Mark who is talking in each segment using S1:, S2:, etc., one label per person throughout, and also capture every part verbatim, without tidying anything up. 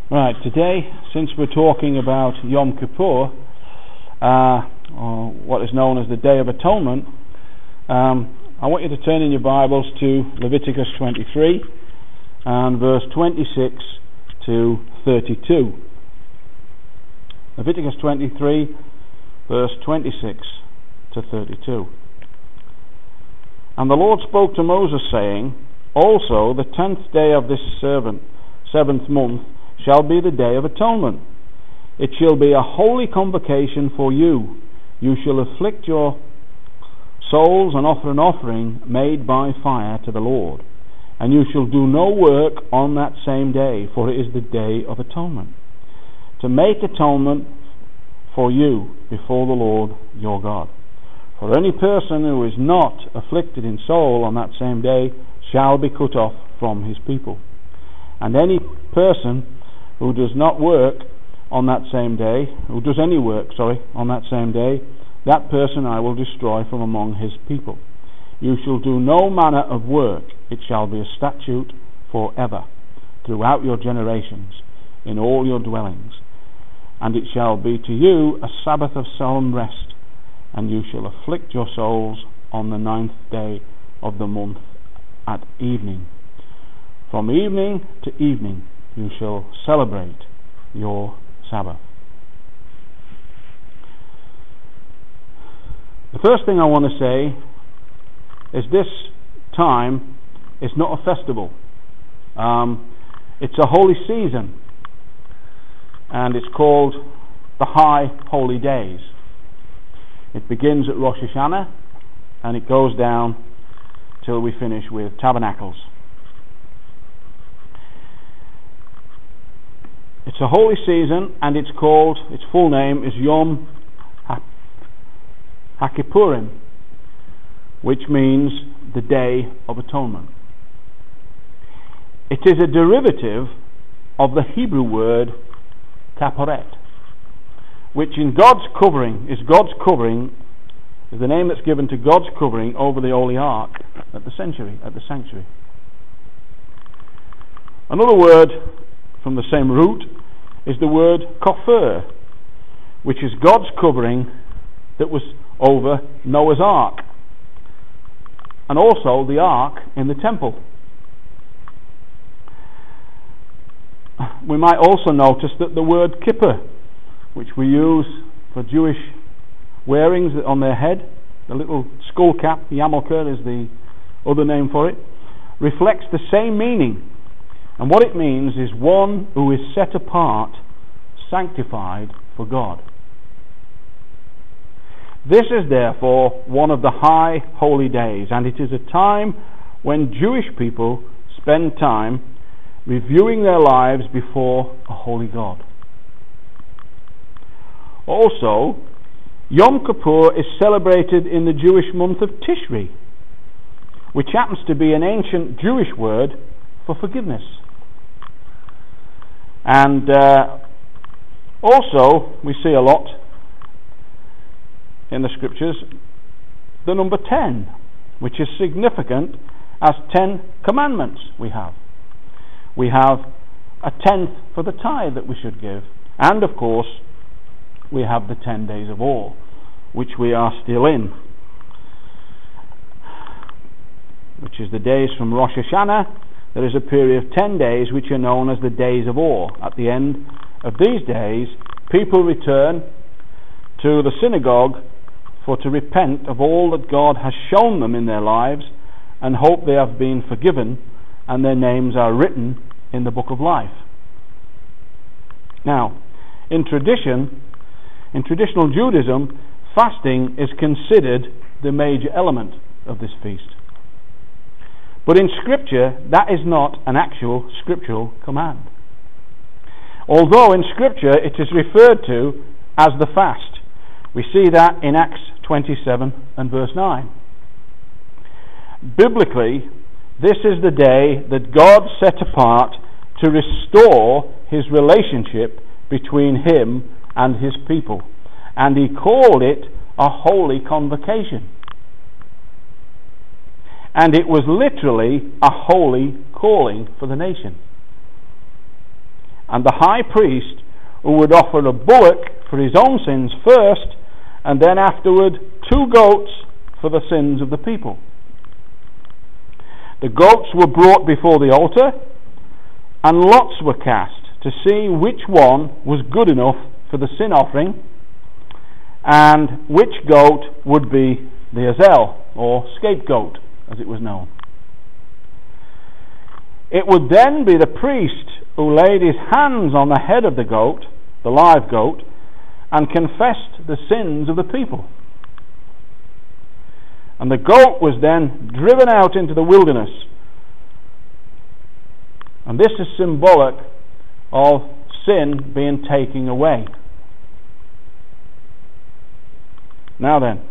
S1: Right, today, since we're talking about Yom Kippur, uh, or what is known as the Day of Atonement, um, I want you to turn in your Bibles to Leviticus twenty-three and verse twenty-six to thirty-two. Leviticus twenty-three, verse twenty-six to thirty-two. And the Lord spoke to Moses, saying, Also the tenth day of this seventh, seventh month shall be the Day of Atonement. It shall be a holy convocation for you. You shall afflict your souls and offer an offering made by fire to the Lord. And you shall do no work on that same day, for it is the Day of Atonement, to make atonement for you before the Lord your God. For any person who is not afflicted in soul on that same day shall be cut off from his people. And any person who does not work on that same day, who does any work, sorry, on that same day, that person I will destroy from among his people. You shall do no manner of work. It shall be a statute forever, throughout your generations, in all your dwellings. And it shall be to you a Sabbath of solemn rest, and you shall afflict your souls on the ninth day of the month at evening. From evening to evening you shall celebrate your Sabbath. The first thing I want to say is this time is not a festival. Um, it's a holy season, and it's called the High Holy Days. It begins at Rosh Hashanah and it goes down till we finish with Tabernacles. It's a holy season, and it's called, its full name is Yom HaKippurim, which means the Day of Atonement. It is a derivative of the Hebrew word Kaporet, which in God's covering is God's covering is the name that's given to God's covering over the Holy Ark at the sanctuary. At the sanctuary. Another word from the same root is the word Kofar, which is God's covering that was over Noah's Ark, and also the Ark in the temple. We might also notice that the word kippur, which we use for Jewish wearings on their head, the little skull cap, yarmulke is the other name for it, reflects the same meaning. And what it means is one who is set apart, sanctified for God. This is therefore one of the high holy days, and it is a time when Jewish people spend time reviewing their lives before a holy God. Also, Yom Kippur is celebrated in the Jewish month of Tishri, which happens to be an ancient Jewish word for forgiveness. And uh, also, we see a lot in the scriptures the number ten, which is significant as ten commandments we have. We have a tenth for the tithe that we should give, and of course we have the ten days of awe, which we are still in, which is the days from Rosh Hashanah. There is a period of ten days which are known as the days of awe. At the end of these days, people return to the synagogue for to repent of all that God has shown them in their lives and hope they have been forgiven and their names are written in the book of life. Now, in tradition, in traditional Judaism, fasting is considered the major element of this feast. But in Scripture, that is not an actual scriptural command. Although in Scripture it is referred to as the fast. We see that in Acts twenty-seven and verse nine. Biblically, this is the day that God set apart to restore his relationship between him and his people. And he called it a holy convocation. And it was literally a holy calling for the nation. and the high priest, who would offer a bullock for his own sins first, and then afterward two goats for the sins of the people. The goats were brought before the altar, and lots were cast to see which one was good enough for the sin offering, and which goat would be the azel, or scapegoat, as it was known. It would then be the priest who laid his hands on the head of the goat, the live goat, and confessed the sins of the people. And the goat was then driven out into the wilderness. And this is symbolic of sin being taken away. Now then,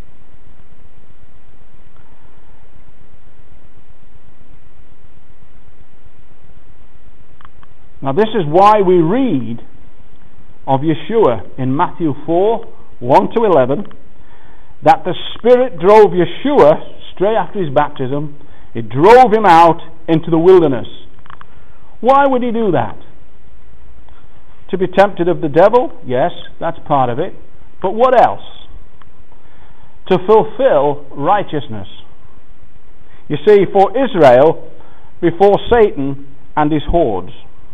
S1: now this is why we read of Yeshua in Matthew four, one to eleven, that the Spirit drove Yeshua straight after his baptism. It drove him out into the wilderness. Why would he do that? To be tempted of the devil? Yes, that's part of it. But what else? To fulfill righteousness. You see, for Israel, before Satan and his hordes.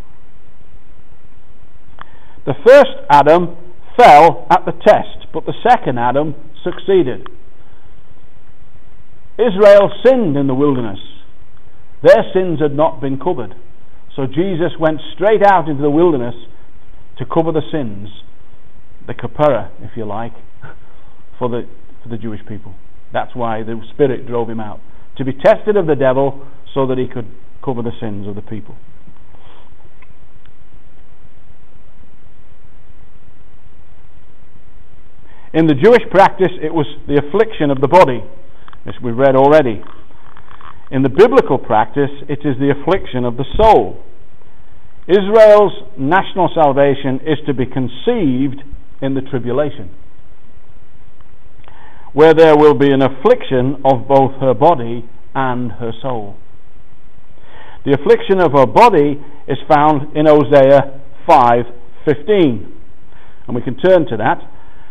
S1: The first Adam fell at the test, but the second Adam succeeded. Israel sinned in the wilderness. Their sins had not been covered. So Jesus went straight out into the wilderness to cover the sins, the kapara, if you like, for the for the Jewish people. That's why the Spirit drove him out, to be tested of the devil so that he could cover the sins of the people. In the Jewish practice, it was the affliction of the body, as we read already. In the biblical practice, it is the affliction of the soul. Israel's national salvation is to be conceived in the tribulation, where there will be an affliction of both her body and her soul. The affliction of her body is found in Hosea five fifteen, and we can turn to that.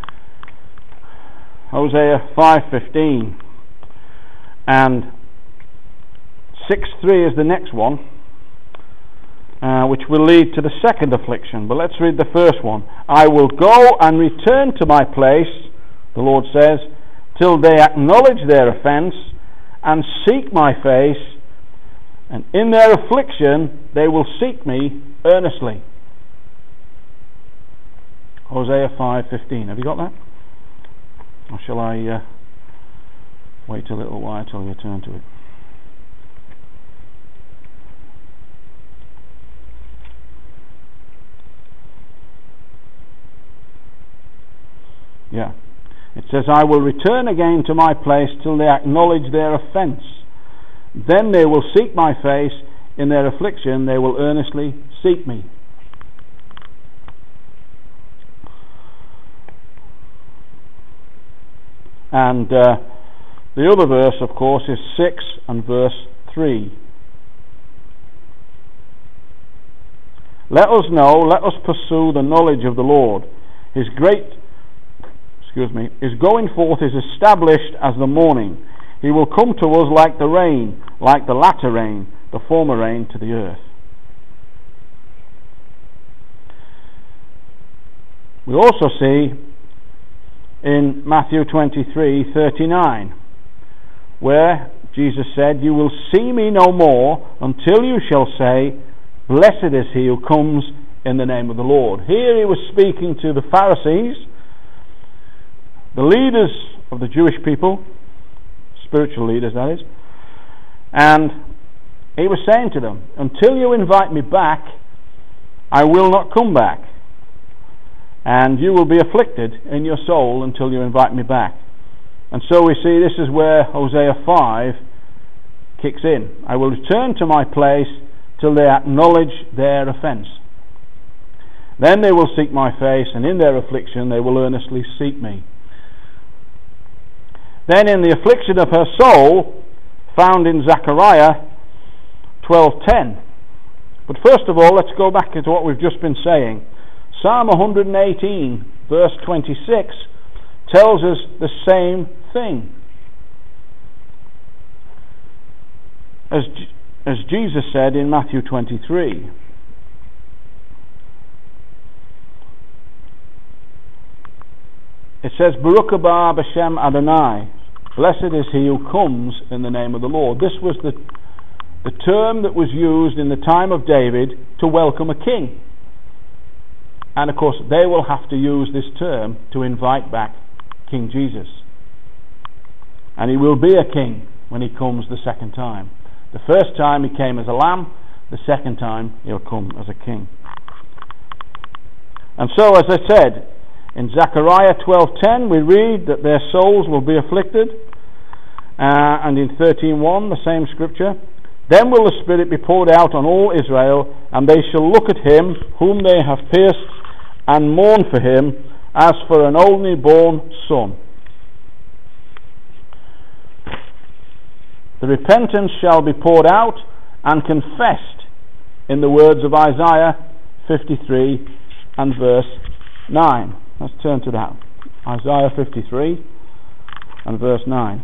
S1: Hosea five fifteen, and six three is the next one, uh, which will lead to the second affliction. But let's read the first one. I will go and return to my place, the Lord says, till they acknowledge their offence and seek my face, and in their affliction they will seek me earnestly. Hosea five fifteen. Have you got that? Or shall I uh, wait a little while till you turn to it? Yeah. It says, I will return again to my place till they acknowledge their offence. Then they will seek my face. In their affliction they will earnestly seek me. And uh, the other verse, of course, is six and verse three. Let us know, let us pursue the knowledge of the Lord. His great, excuse me, his going forth is established as the morning. He will come to us like the rain, like the latter rain, the former rain to the earth. We also see in Matthew twenty-three thirty-nine, where Jesus said, you will see me no more until you shall say, blessed is he who comes in the name of the Lord. Here he was speaking to the Pharisees, the leaders of the Jewish people, spiritual leaders that is, and he was saying to them, until you invite me back, I will not come back. And you will be afflicted in your soul until you invite me back. And so we see this is where Hosea five kicks in. I will return to my place till they acknowledge their offence. Then they will seek my face, and in their affliction they will earnestly seek me. Then in the affliction of her soul, found in Zechariah twelve ten. But first of all, let's go back to what we've just been saying. Psalm one eighteen, verse twenty-six, tells us the same thing. As, as Jesus said in Matthew twenty-three. It says, Baruch haba b'shem Adonai. Blessed is he who comes in the name of the Lord. This was the, the term that was used in the time of David to welcome a king. And of course, they will have to use this term to invite back King Jesus. And he will be a king when he comes the second time. The first time he came as a lamb, the second time he'll come as a king. And so, as I said, in Zechariah twelve ten we read that their souls will be afflicted, uh, and in thirteen one, the same scripture, then will the Spirit be poured out on all Israel, and they shall look at him whom they have pierced, and mourn for him as for an only born son. The repentance shall be poured out and confessed in the words of Isaiah fifty-three and verse nine. Let's turn to that. Isaiah fifty-three and verse nine.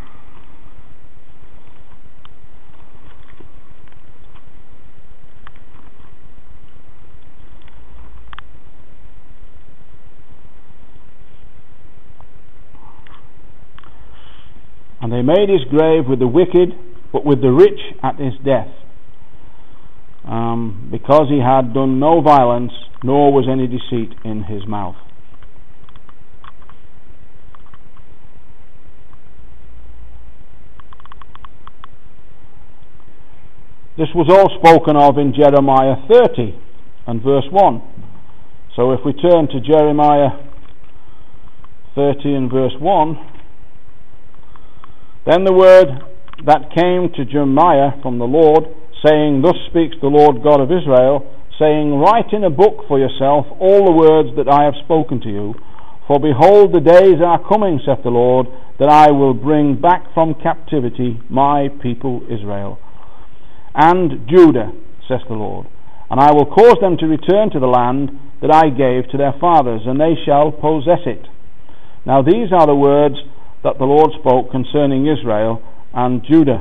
S1: And they made his grave with the wicked, but with the rich at his death, um, because he had done no violence, nor was any deceit in his mouth. This was all spoken of in Jeremiah thirty and verse one. So if we turn to Jeremiah thirty and verse one, then the word that came to Jeremiah from the Lord, saying, Thus speaks the Lord God of Israel, saying, Write in a book for yourself all the words that I have spoken to you. For behold, the days are coming, saith the Lord, that I will bring back from captivity my people Israel and Judah, says the Lord, and I will cause them to return to the land that I gave to their fathers, and they shall possess it. Now these are the words that the Lord spoke concerning Israel and Judah.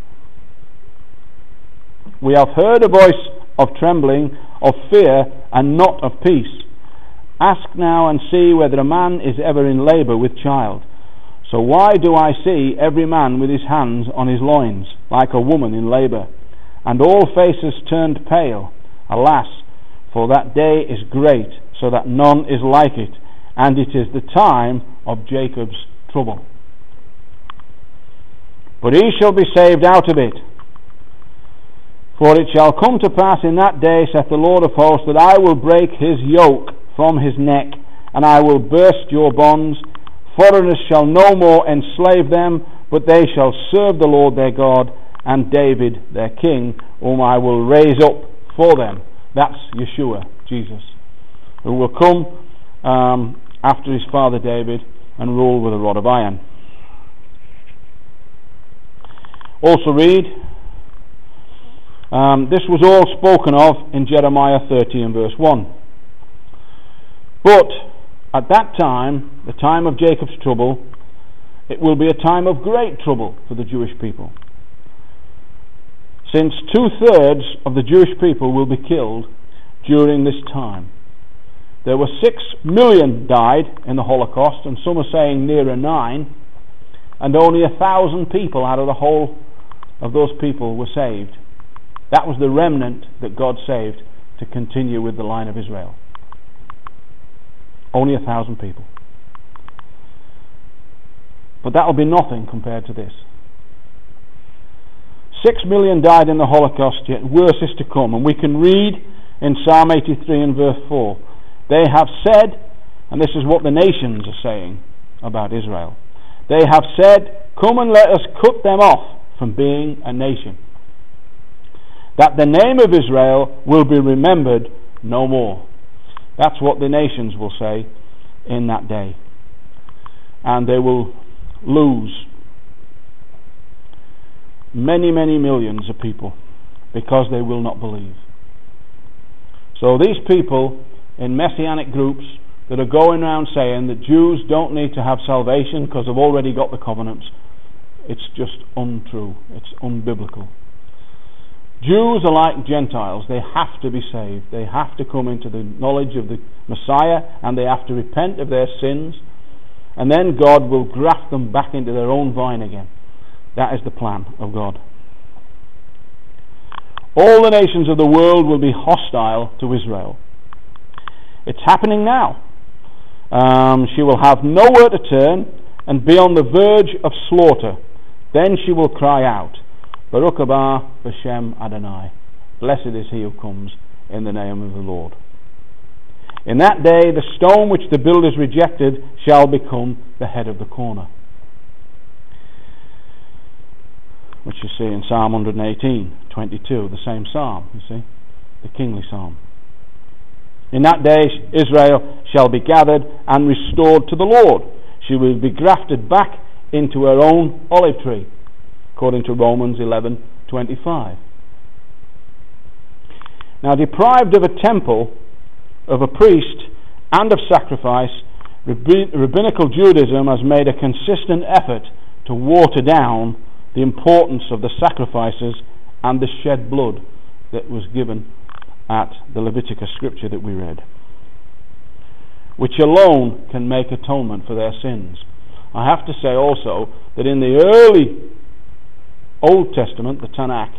S1: We have heard a voice of trembling, of fear, and not of peace. Ask now and see whether a man is ever in labour with child. So why do I see every man with his hands on his loins, like a woman in labour, and all faces turned pale? Alas, for that day is great, so that none is like it, and it is the time of Jacob's trouble. But he shall be saved out of it. For it shall come to pass in that day, saith the Lord of hosts, that I will break his yoke from his neck, and I will burst your bonds. Foreigners shall no more enslave them, but they shall serve the Lord their God, and David their king, whom I will raise up for them. That's Yeshua, Jesus, who will come um, after his father David and rule with a rod of iron. Also read, um, this was all spoken of in Jeremiah thirty and verse one. But at that time, the time of Jacob's trouble, it will be a time of great trouble for the Jewish people, since two-thirds of the Jewish people will be killed during this time. There were six million died in the Holocaust, and some are saying nearer nine, and only a thousand people out of the whole of those people were saved. That was the remnant that God saved to continue with the line of Israel. Only a thousand people. But that will be nothing compared to this. Six million died in the Holocaust, yet worse is to come. And we can read in Psalm eighty-three and verse four, they have said, and this is what the nations are saying about Israel, they have said, come and let us cut them off from being a nation, that the name of Israel will be remembered no more. That's what the nations will say in that day. And they will lose many, many millions of people because they will not believe. So these people in messianic groups that are going around saying that Jews don't need to have salvation because they've already got the covenants, it's just untrue. It's unbiblical. Jews are like Gentiles. They have to be saved. They have to come into the knowledge of the Messiah, and they have to repent of their sins, and then God will graft them back into their own vine again. That is the plan of God. All the nations of the world will be hostile to Israel. It's happening now. Um, she will have nowhere to turn and be on the verge of slaughter. Then she will cry out, Baruch haba b'Shem Adonai. Blessed is he who comes in the name of the Lord. In that day the stone which the builders rejected shall become the head of the corner. Which you see in Psalm one eighteen, twenty-two, the same psalm, you see, the kingly psalm. In that day Israel shall be gathered and restored to the Lord. She will be grafted back into her own olive tree, according to Romans eleven twenty-five. Now, deprived of a temple, of a priest, and of sacrifice, rabbinical Judaism has made a consistent effort to water down the importance of the sacrifices and the shed blood that was given at the Leviticus scripture that we read, which alone can make atonement for their sins. I have to say also that in the early Old Testament, the Tanakh,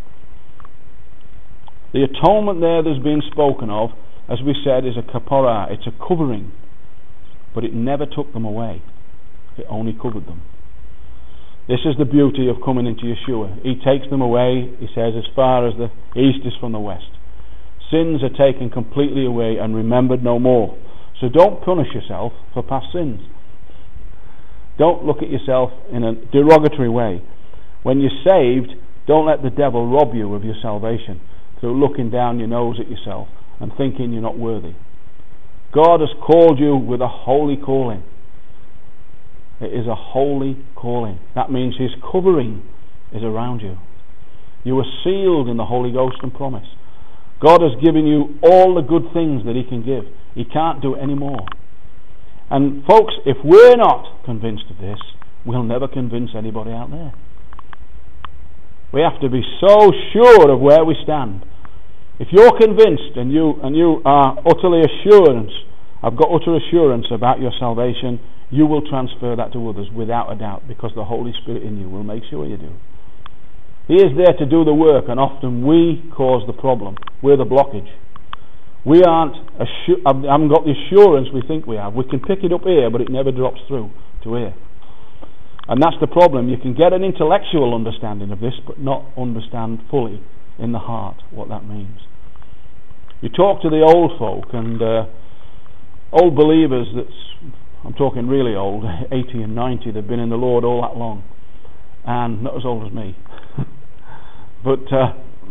S1: the atonement there that's been spoken of, as we said, is a kapara. It's a covering, but it never took them away. It only covered them. This is the beauty of coming into Yeshua. He takes them away, he says, as far as the east is from the west. Sins are taken completely away and remembered no more. So don't punish yourself for past sins. Don't look at yourself in a derogatory way. When you're saved, don't let the devil rob you of your salvation through looking down your nose at yourself and thinking you're not worthy. God has called you with a holy calling. It is a holy calling. That means his covering is around you. You are sealed in the Holy Ghost and promise. God has given you all the good things that he can give. He can't do any more. And folks, if we're not convinced of this, we'll never convince anybody out there. We have to be so sure of where we stand. If you're convinced and you and you are utterly assurance, I've got utter assurance about your salvation, you will transfer that to others without a doubt, because the Holy Spirit in you will make sure you do. He is there to do the work, and often we cause the problem. We're the blockage. We aren't assu- haven't got the assurance we think we have. We can pick it up here, but it never drops through to here. And that's the problem. You can get an intellectual understanding of this, but not understand fully in the heart what that means. You talk to the old folk and uh, old believers that's, I'm talking really old, eighty and ninety, they've been in the Lord all that long, and not as old as me. But uh,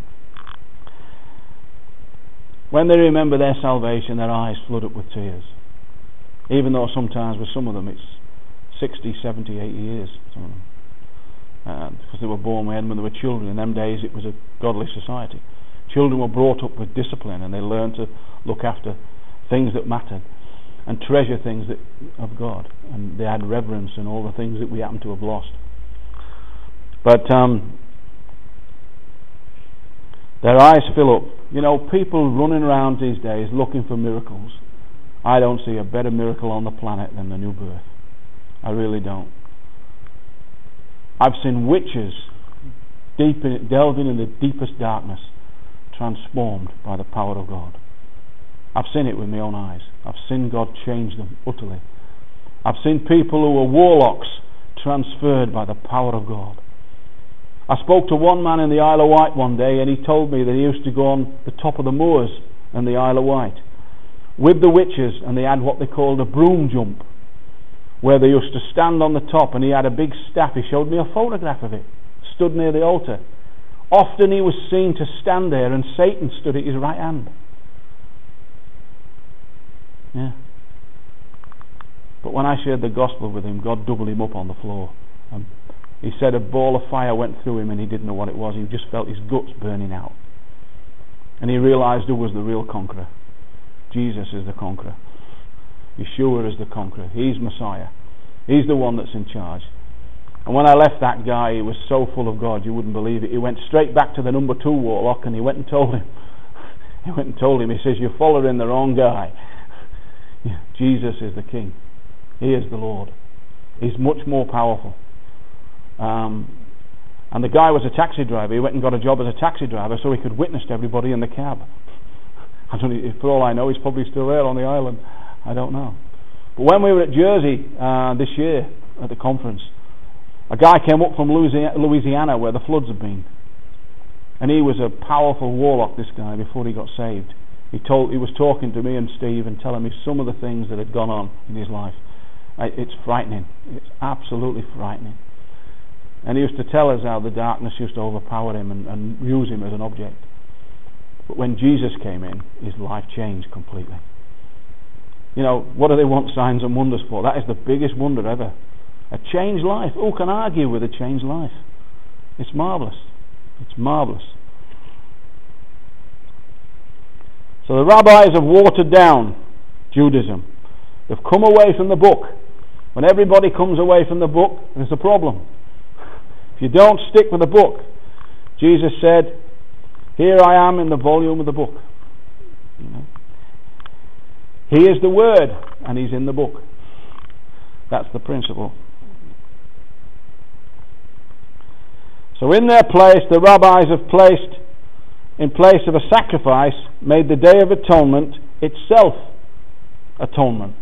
S1: when they remember their salvation, their eyes flood up with tears. Even though sometimes with some of them it's sixty, seventy, eighty years. Some of them. Uh, because they were born when they were children. In them days it was a godly society. Children were brought up with discipline, and they learned to look after things that mattered and treasure things that of God, and they had reverence and all the things that we happen to have lost. But um, their eyes fill up. You know, people running around these days looking for miracles. I don't see a better miracle on the planet than the new birth. I really don't. I've seen witches deep in, delving in the deepest darkness, transformed by the power of God. I've seen it with my own eyes. I've seen God change them utterly. I've seen people who were warlocks transferred by the power of God. I spoke to one man in the Isle of Wight one day, and he told me that he used to go on the top of the moors in the Isle of Wight with the witches, and they had what they called a broom jump, where they used to stand on the top, and he had a big staff. He showed me a photograph of it, stood near the altar. Often he was seen to stand there, and Satan stood at his right hand. Yeah. But when I shared the gospel with him, God doubled him up on the floor. And he said a ball of fire went through him, and he didn't know what it was. He just felt his guts burning out. And he realized who was the real conqueror. Jesus is the conqueror. Yeshua is the conqueror. He's Messiah. He's the one that's in charge. And when I left that guy, he was so full of God, you wouldn't believe it. He went straight back to the number two warlock and he went and told him. He went and told him, he says, you're following the wrong guy. Jesus is the King. He is the Lord. He's much more powerful. Um, and the guy was a taxi driver. He went and got a job as a taxi driver so he could witness to everybody in the cab. I don't know, for all I know, he's probably still there on the island. I don't know. But when we were at Jersey uh, this year at the conference, a guy came up from Louisiana where the floods had been. And he was a powerful warlock, this guy, before he got saved. He told, he was talking to me and Steve and telling me some of the things that had gone on in his life. I, it's frightening. It's absolutely frightening. And he used to tell us how the darkness used to overpower him and, and use him as an object. But when Jesus came in, his life changed completely. You know, what do they want signs and wonders for? That is the biggest wonder ever. A changed life. Who can argue with a changed life? It's marvellous. It's marvellous. So the rabbis have watered down Judaism. They've come away from the book. When everybody comes away from the book, there's a problem. If you don't stick with the book, Jesus said, here I am in the volume of the book. You know? He is the Word, and He's in the book. That's the principle. So in their place, the rabbis have placed, in place of a sacrifice, made the Day of Atonement itself atonement.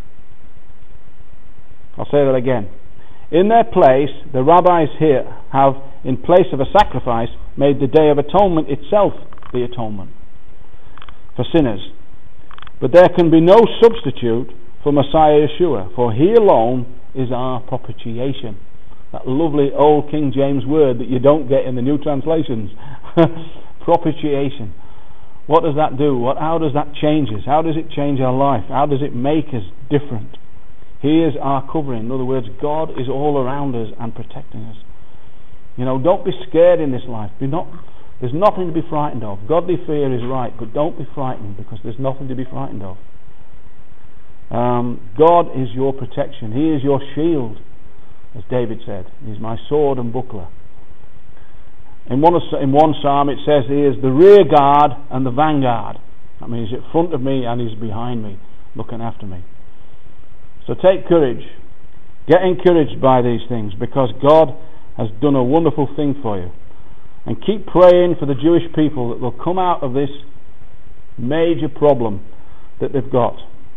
S1: I'll say that again. In their place, the rabbis here have, in place of a sacrifice, made the Day of Atonement itself the atonement for sinners. But there can be no substitute for Messiah Yeshua, for He alone is our propitiation. That lovely old King James word that you don't get in the new translations. Propitiation. What does that do? What, how does that change us? How does it change our life? How does it make us different? He is our covering. In other words, God is all around us and protecting us. You know, don't be scared in this life. Be not, there's nothing to be frightened of. Godly fear is right, but don't be frightened because there's nothing to be frightened of. Um, God is your protection. He is your shield, as David said. He's my sword and buckler. In one, in one psalm it says He is the rear guard and the vanguard. That means He's in front of me and He's behind me, looking after me. So take courage. Get encouraged by these things because God has done a wonderful thing for you. And keep praying for the Jewish people that will come out of this major problem that they've got.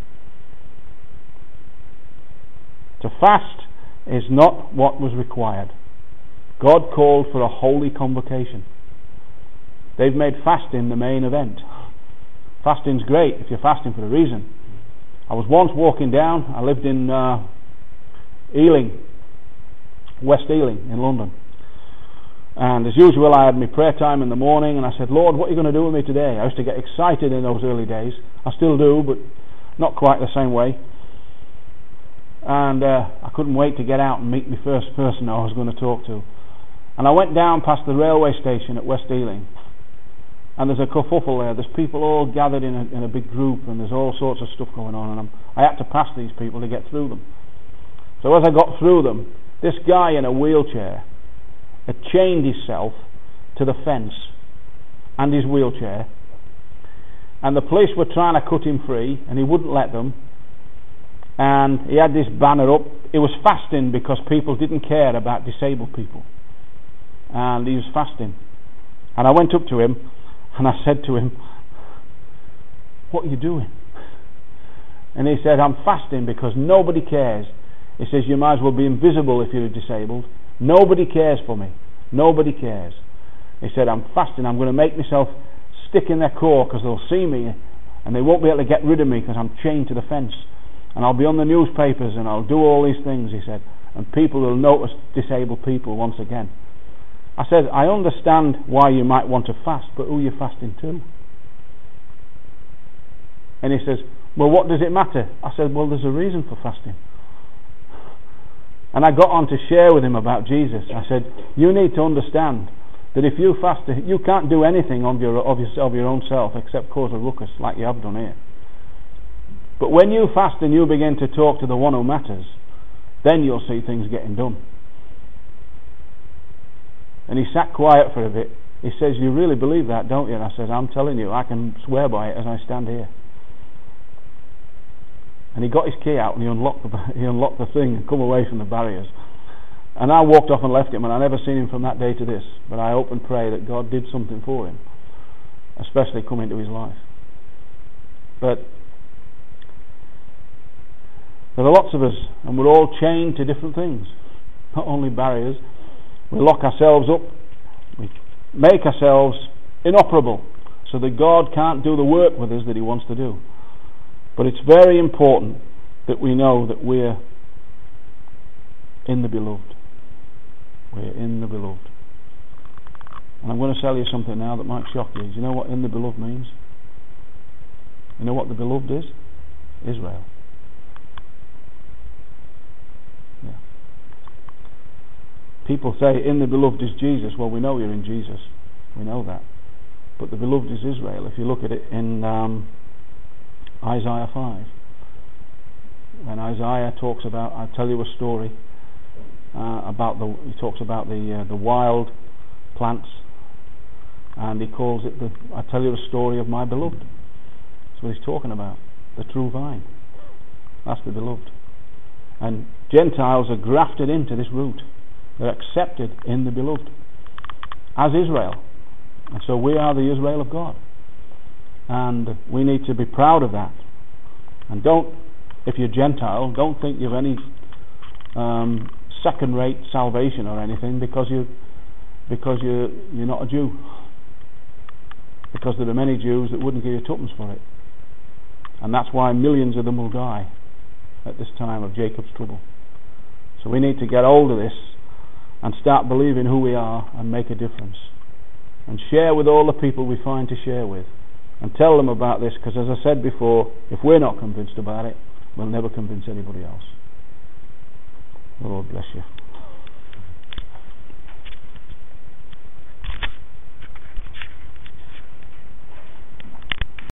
S1: To fast is not what was required. God called for a holy convocation. They've made fasting the main event. Fasting's great if you're fasting for a reason. I was once walking down, I lived in uh, Ealing, West Ealing in London. And as usual I had my prayer time in the morning and I said, Lord, what are you going to do with me today? I used to get excited in those early days. I still do, but not quite the same way. And uh, I couldn't wait to get out and meet the first person I was going to talk to. And I went down past the railway station at West Ealing. And there's a kerfuffle there. There's people all gathered in a, in a big group and there's all sorts of stuff going on. And I'm, I had to pass these people to get through them. So as I got through them, this guy in a wheelchair had chained himself to the fence and his wheelchair. And the police were trying to cut him free and he wouldn't let them. And he had this banner up. It was fasting because people didn't care about disabled people. And he was fasting. And I went up to him and I said to him, what are you doing? And he said, I'm fasting because nobody cares. He says, you might as well be invisible if you're disabled. Nobody cares for me. Nobody cares. He said, I'm fasting. I'm going to make myself stick in their core because they'll see me and they won't be able to get rid of me because I'm chained to the fence. And I'll be on the newspapers and I'll do all these things, he said. And people will notice disabled people once again. I said, I understand why you might want to fast, but who are you fasting to? And he says, well, what does it matter? I said, well, there's a reason for fasting. And I got on to share with him about Jesus. I said, you need to understand that if you fast, you can't do anything of your, of your, of your own self except cause a ruckus like you have done here. But when you fast and you begin to talk to the one who matters, then you'll see things getting done. And he sat quiet for a bit. He says, you really believe that, don't you? And I says, I'm telling you, I can swear by it as I stand here. And he got his key out and he unlocked the, he unlocked the thing and come away from the barriers. And I walked off and left him, and I never seen him from that day to this. But I hope and pray that God did something for him, especially come into his life. But there are lots of us, and we're all chained to different things, not only barriers. We lock ourselves up, we make ourselves inoperable, so that God can't do the work with us that he wants to do. But it's very important that we know that we're in the beloved. We're in the beloved. And I'm going to tell you something now that might shock you. Do you know what in the beloved means? You know what the beloved is? Israel. Yeah. People say in the beloved is Jesus. Well, we know you're in Jesus. We know that. But the beloved is Israel. If you look at it in um, Isaiah five, when Isaiah talks about, I'll tell you a story uh, about the, he talks about the uh, the wild plants, and he calls it the, I tell you a story of my beloved. That's what he's talking about, the true vine. That's the beloved. And Gentiles are grafted into this root. They're accepted in the beloved as Israel. And so we are the Israel of God. And we need to be proud of that. And don't, if you're Gentile, don't think you've any um, second-rate salvation or anything because you because you you're not a Jew. Because there are many Jews that wouldn't give you tuppence for it. And that's why millions of them will die at this time of Jacob's trouble. So we need to get hold of this and start believing who we are and make a difference. And share with all the people we find to share with. And tell them about this, because as I said before, if we're not convinced about it, we'll never convince anybody else. The Lord bless you.